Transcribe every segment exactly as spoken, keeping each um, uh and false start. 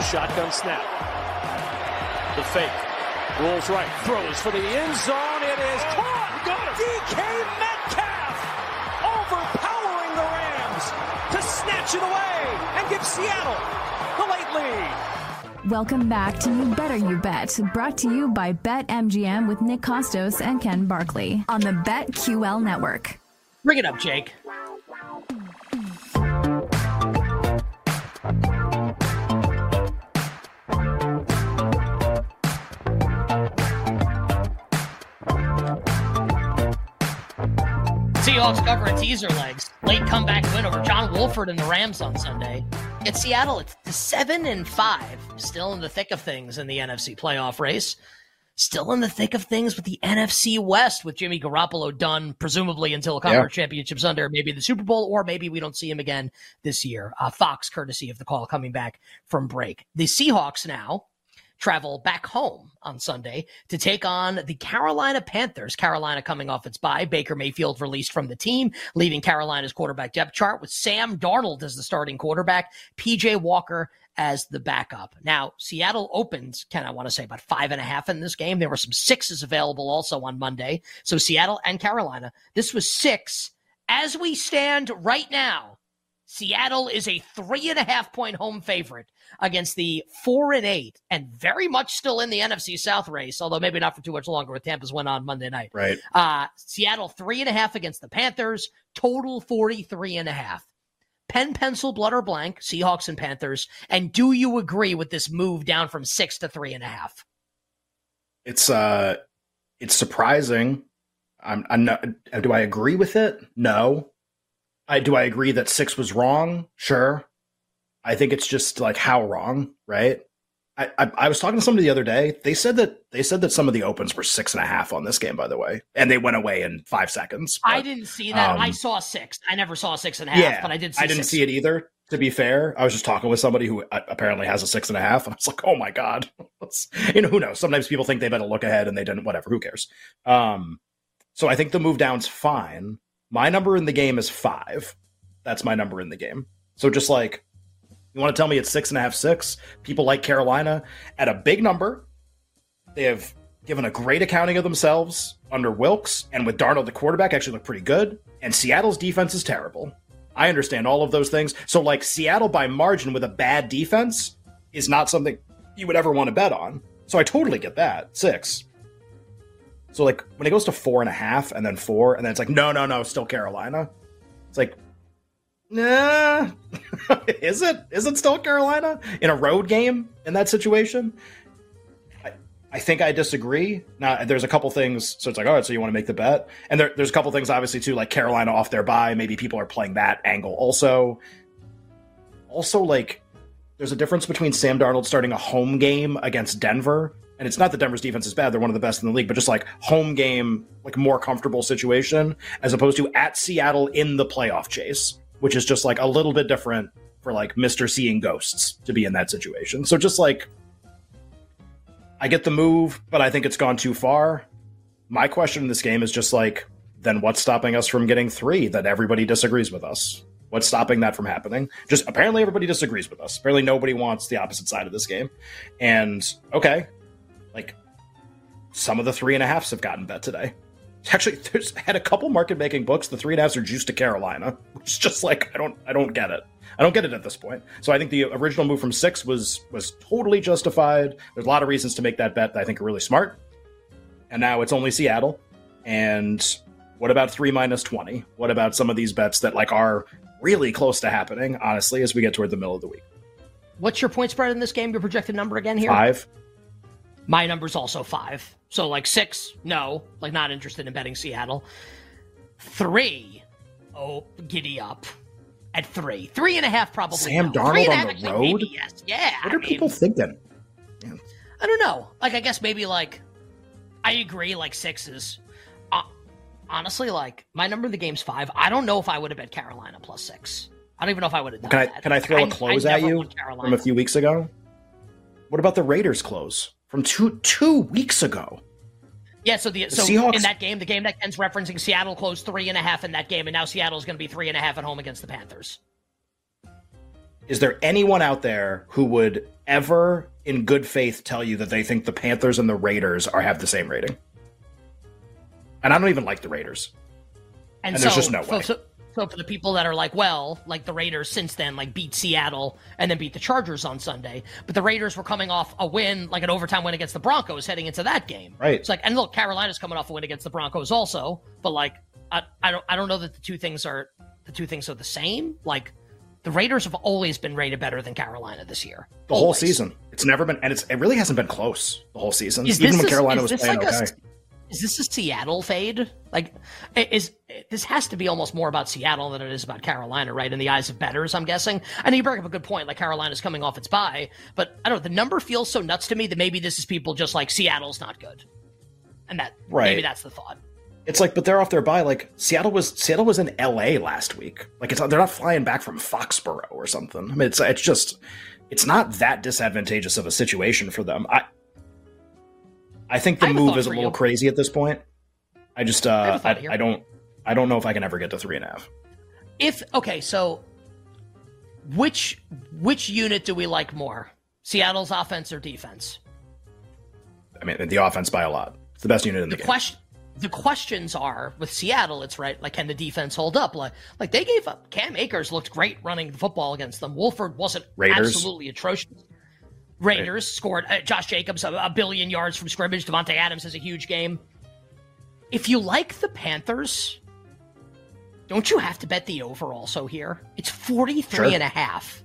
shotgun snap. The fake. Rolls right. Throws for the end zone. It is caught. Got it. D K Metcalf overpowering the Rams to snatch it away and give Seattle the late lead. Welcome back to You Better You Bet, brought to you by BetMGM with Nick Kostos and Ken Barkley on the BetQL network. Bring it up, Jake. Seahawks cover a teaser legs. Late comeback win over John Wolford and the Rams on Sunday. At Seattle, it's seven and five, still in the thick of things in the N F C playoff race. Still in the thick of things with the N F C West, with Jimmy Garoppolo done, presumably until a conference yeah. championship Sunday, or maybe the Super Bowl, or maybe we don't see him again this year. Uh, Fox, courtesy of the call coming back from break. The Seahawks now travel back home on Sunday to take on the Carolina Panthers. Carolina coming off its bye. Baker Mayfield released from the team, leaving Carolina's quarterback depth chart with Sam Darnold as the starting quarterback, P J Walker as the backup. Now, Seattle opens, Ken, I want to say about five and a half in this game. There were some sixes available also on Monday. So Seattle and Carolina, this was six. As we stand right now, Seattle is a three and a half point home favorite against the four and eight and very much still in the N F C South race, although maybe not for too much longer with Tampa's win on Monday night. Right. Uh, Seattle three and a half against the Panthers, total forty-three and a half. Pen, pencil, blood, or blank, Seahawks and Panthers. And do you agree with this move down from six to three and a half? It's uh, it's surprising. I'm, I'm not. Do I agree with it? No. I do I agree that six was wrong? Sure. I think it's just like how wrong, right? I, I I was talking to somebody the other day. They said that they said that some of the opens were six and a half on this game, by the way, and they went away in five seconds. But, I didn't see that. Um, I saw six. I never saw six and a half, yeah, but I did see I didn't six. see it either. To be fair, I was just talking with somebody who apparently has a six and a half, and I was like, "Oh my god!" You know, who knows? Sometimes people think they better look ahead, and they didn't. Whatever, who cares? Um, so I think the move down's fine. My number in the game is five. That's my number in the game. So just like, you want to tell me it's six and a half, six? People like Carolina at a big number. They have given a great accounting of themselves under Wilkes, and with Darnold, the quarterback, actually look pretty good. And Seattle's defense is terrible. I understand all of those things. So like Seattle by margin with a bad defense is not something you would ever want to bet on. So I totally get that. Six. So like when it goes to four and a half and then four, and then it's like, no, no, no, still Carolina. It's like, nah, is it? Is it still Carolina in a road game in that situation? I, I think I disagree. Now, there's a couple things. So it's like, all right, so you want to make the bet? And there, there's a couple things, obviously, too, like Carolina off their bye. Maybe people are playing that angle also. Also, like, there's a difference between Sam Darnold starting a home game against Denver. And it's not that Denver's defense is bad. They're one of the best in the league, but just like home game, like more comfortable situation, as opposed to at Seattle in the playoff chase, which is just like a little bit different for like Mister Seeing Ghosts to be in that situation. So just like, I get the move, but I think it's gone too far. My question in this game is just like, then what's stopping us from getting three that everybody disagrees with us? What's stopping that from happening? Just apparently everybody disagrees with us. Apparently nobody wants the opposite side of this game. And okay, like some of the three and a halves have gotten bet today. Actually, there's had a couple market making books. The three and a halves are juiced to Carolina, which is just like, I don't, I don't get it. I don't get it at this point. So I think the original move from six was, was totally justified. There's a lot of reasons to make that bet that I think are really smart. And now it's only Seattle. And what about three minus twenty? What about some of these bets that like are really close to happening, honestly, as we get toward the middle of the week? What's your point spread in this game? Your projected number again here? Five. My number's also five. So like six, no, like not interested in betting Seattle. Three, oh, giddy up at three. Three and a half probably. Sam no. Darnold on the actually, road? Maybe yes. Yeah. What I are mean, people thinking? Man. I don't know. Like, I guess maybe like, I agree, like six is, uh, honestly, like my number in the game's five. I don't know if I would have bet Carolina plus six. I don't even know if I would have done can I, that. Can I throw I, a close I at you from a few weeks ago? What about the Raiders close from two two weeks ago? Yeah, so the, the so Seahawks... in that game, the game that Ken's referencing, Seattle closed three and a half in that game, and now Seattle's going to be three and a half at home against the Panthers. Is there anyone out there who would ever, in good faith, tell you that they think the Panthers and the Raiders are have the same rating? And I don't even like the Raiders. And, and so, there's just no way. So, so for the people that are like, well, like the Raiders since then, like beat Seattle and then beat the Chargers on Sunday, but the Raiders were coming off a win, like an overtime win against the Broncos heading into that game. Right. It's like, and look, Carolina's coming off a win against the Broncos also, but like, I, I don't, I don't know that the two things are the two things are the same. Like, the Raiders have always been rated better than Carolina this year. The always. whole season. It's never been, and it's it really hasn't been close the whole season. Is Even when a, Carolina was playing like okay. A, is this a Seattle fade? Like, is this has to be almost more about Seattle than it is about Carolina, right? In the eyes of bettors, I'm guessing. I know you bring up a good point. Like Carolina's coming off its bye, but I don't know. The number feels so nuts to me that maybe this is people just like Seattle's not good, and that right. maybe that's the thought. It's like, but they're off their bye. Like Seattle was, Seattle was in L A last week. Like it's they're not flying back from Foxborough or something. I mean, it's it's just, it's not that disadvantageous of a situation for them. I, I think the I move is a for little you. crazy at this point. I just, uh, I, I, I don't, I don't know if I can ever get to three and a half. If okay, so which which unit do we like more, Seattle's offense or defense? I mean, the offense by a lot. It's the best unit in the, The game. question. The questions are with Seattle, it's right. Like, can the defense hold up? Like, like they gave up. Cam Akers looked great running the football against them. Wolford wasn't Raiders. absolutely atrocious. Raiders right. scored. Uh, Josh Jacobs a, a billion yards from scrimmage. Devontae Adams has a huge game. If you like the Panthers, don't you have to bet the over also here? It's forty-three Sure. and a half.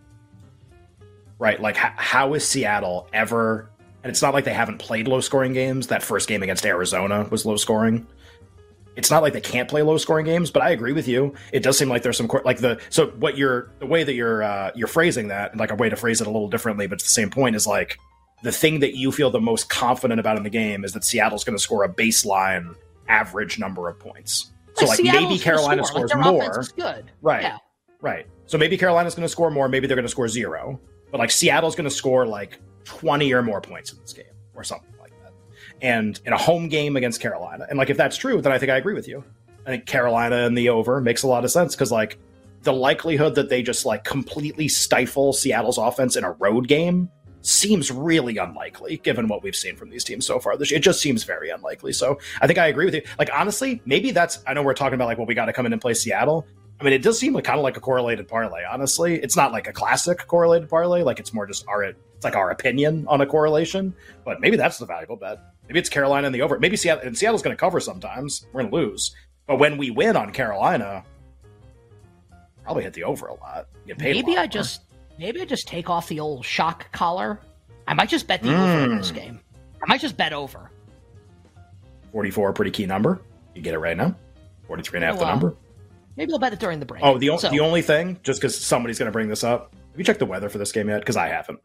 Right. Like, how, how is Seattle ever? And it's not like they haven't played low-scoring games. That first game against Arizona was low-scoring. It's not like they can't play low-scoring games, but I agree with you. It does seem like there's some like the so what you're the way that you're uh, you're phrasing that, like a way to phrase it a little differently, but it's the same point. Is like the thing that you feel the most confident about in the game is that Seattle's going to score a baseline average number of points. So like, like maybe Carolina score. scores like, their more. offense is good. Right. Yeah. Right. So maybe Carolina's going to score more. Maybe they're going to score zero. But like Seattle's going to score like twenty or more points in this game or something like that. And in a home game against Carolina. And like if that's true, then I think I agree with you. I think Carolina and the over makes a lot of sense because like the likelihood that they just like completely stifle Seattle's offense in a road game seems really unlikely given what we've seen from these teams so far this year. It just seems very unlikely. So I think I agree with you. Like honestly, maybe that's, I know we're talking about like, well, we got to come in and play Seattle. I mean, it does seem like kind of like a correlated parlay, honestly. It's not like a classic correlated parlay. Like it's more just our, it's like our opinion on a correlation, but maybe that's the valuable bet. Maybe it's Carolina and the over. Maybe Seattle, and Seattle's going to cover sometimes. We're going to lose. But when we win on Carolina, probably hit the over a lot. Get paid Maybe a lot I more. just, maybe I just take off the old shock collar. I might just bet the Mm. over in this game. I might just bet over. forty-four, pretty key number. You get it right now. forty-three and a half, the Well, number. Maybe I'll bet it during the break. Oh, the, o- So, the only thing, just because somebody's going to bring this up, have you checked the weather for this game yet? Because I haven't.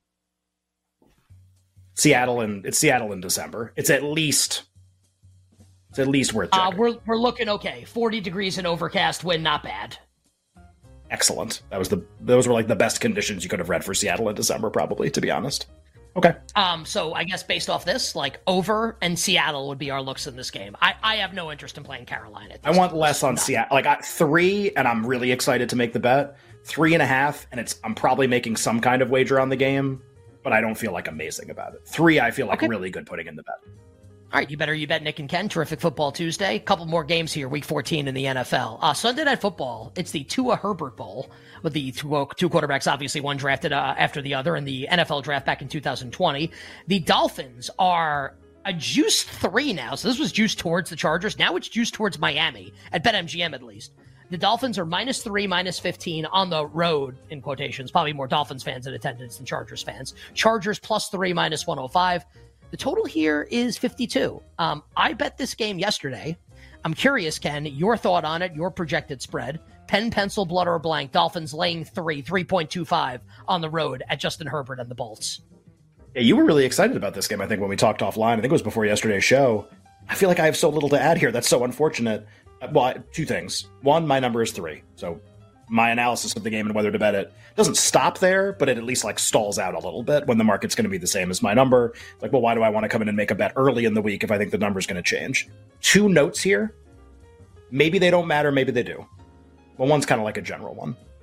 Seattle and it's Seattle in December. It's at least, it's at least worth uh, checking. we're we're looking okay. forty degrees and overcast, wind not bad. Excellent. That was the those were like the best conditions you could have read for Seattle in December, probably, to be honest. Okay. Um, so I guess based off this, like over and Seattle would be our looks in this game. I, I have no interest in playing Carolina. I want less on Seattle. Like I, three, and I'm really excited to make the bet. Three and a half, and it's I'm probably making some kind of wager on the game, but I don't feel like amazing about it. Three, I feel like Okay. really good putting in the bet. All right, you better you bet Nick and Ken. Terrific Football Tuesday. A couple more games here, Week fourteen in the N F L. Uh, Sunday Night Football. It's the Tua Herbert Bowl with the two, uh, two quarterbacks, obviously one drafted uh, after the other in the N F L draft back in two thousand twenty. The Dolphins are a juiced three now. So this was juiced towards the Chargers. Now it's juiced towards Miami at BetMGM at least. The Dolphins are minus three, minus fifteen on the road, in quotations. Probably more Dolphins fans in attendance than Chargers fans. Chargers plus three, minus one oh five. The total here is fifty-two. Um, I bet this game yesterday. I'm curious, Ken, your thought on it, your projected spread. Pen, pencil, blood, or blank. Dolphins laying three, three point two five on the road at Justin Herbert and the Bolts. Yeah, you were really excited about this game, I think, when we talked offline. I think it was before yesterday's show. I feel like I have so little to add here. That's so unfortunate. Uh, Well, I- two things. One, my number is three. So my analysis of the game and whether to bet it doesn't stop there, but it at least like stalls out a little bit when the market's going to be the same as my number. It's like, well, why do I want to come in and make a bet early in the week if I think the number's going to change? Two notes here. Maybe they don't matter. Maybe they do. Well, one's kind of like a general one.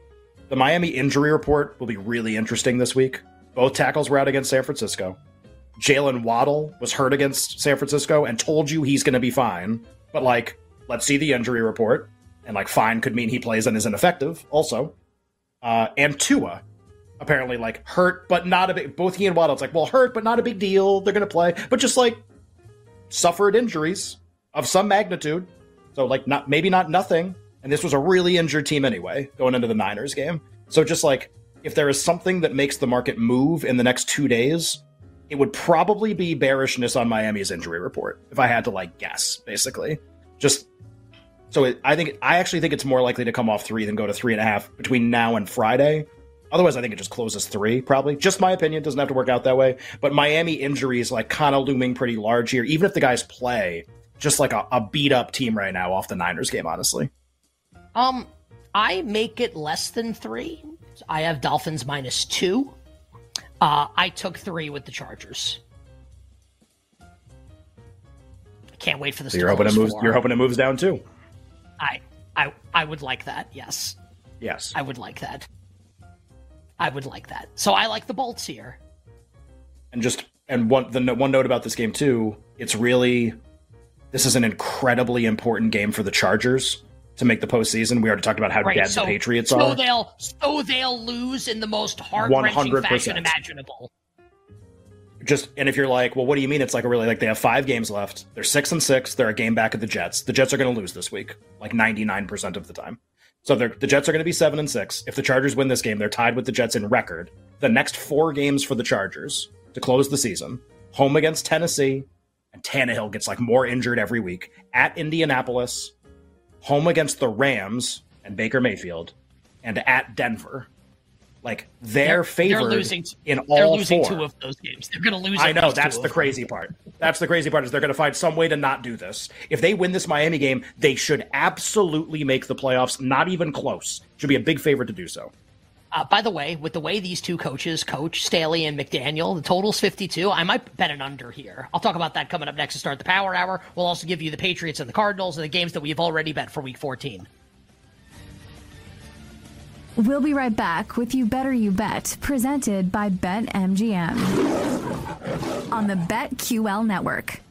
The Miami injury report will be really interesting this week. Both tackles were out against San Francisco. Jalen Waddle was hurt against San Francisco and told you he's going to be fine. But, like, let's see the injury report. And, like, fine could mean he plays and is ineffective also. Uh, and Tua, apparently, like, hurt, but not a big... Both he and Waddle, it's like, well, hurt, but not a big deal. They're going to play. But just, like, suffered injuries of some magnitude. So, like, not maybe not nothing. And this was a really injured team anyway, going into the Niners game. So just, like, if there is something that makes the market move in the next two days, it would probably be bearishness on Miami's injury report, if I had to, like, guess, basically. Just... So it, I think I actually think it's more likely to come off three than go to three and a half between now and Friday. Otherwise, I think it just closes three, probably. Just my opinion. Doesn't have to work out that way. But Miami injuries, like, kind of looming pretty large here. Even if the guys play, just like a, a beat-up team right now off the Niners game, honestly. Um, I make it less than three. I have Dolphins minus two. Uh, I took three with the Chargers. I can't wait for this. So you're hoping it moves. Four. You're hoping it moves down too. I, I, I would like that. Yes. Yes. I would like that. I would like that. So I like the Bolts here. And just and one the one note about this game too. It's really this is an incredibly important game for the Chargers to make the postseason. We already talked about how right, dead so, the Patriots so are. They'll so they'll lose in the most heart-wrenching fashion imaginable. Just and if you're like, well, what do you mean? It's like a really like they have five games left. They're six and six. They're a game back of the Jets. The Jets are going to lose this week, like ninety-nine percent of the time. So they're, the Jets are going to be seven and six. If the Chargers win this game, they're tied with the Jets in record. The next four games for the Chargers to close the season: home against Tennessee, and Tannehill gets like more injured every week. At Indianapolis, home against the Rams and Baker Mayfield, and at Denver. Like, they're, they're favored they're losing, in all They're losing four. two of those games. They're going to lose. I know, that's the crazy part. That's the crazy part is they're going to find some way to not do this. If they win this Miami game, they should absolutely make the playoffs, not even close. Should be a big favorite to do so. Uh, by the way, with the way these two coaches coach, Staley and McDaniel, the total's fifty-two. I might bet an under here. I'll talk about that coming up next to start the Power Hour. We'll also give you the Patriots and the Cardinals and the games that we've already bet for Week fourteen. We'll be right back with You Better You Bet, presented by BetMGM on the BetQL network.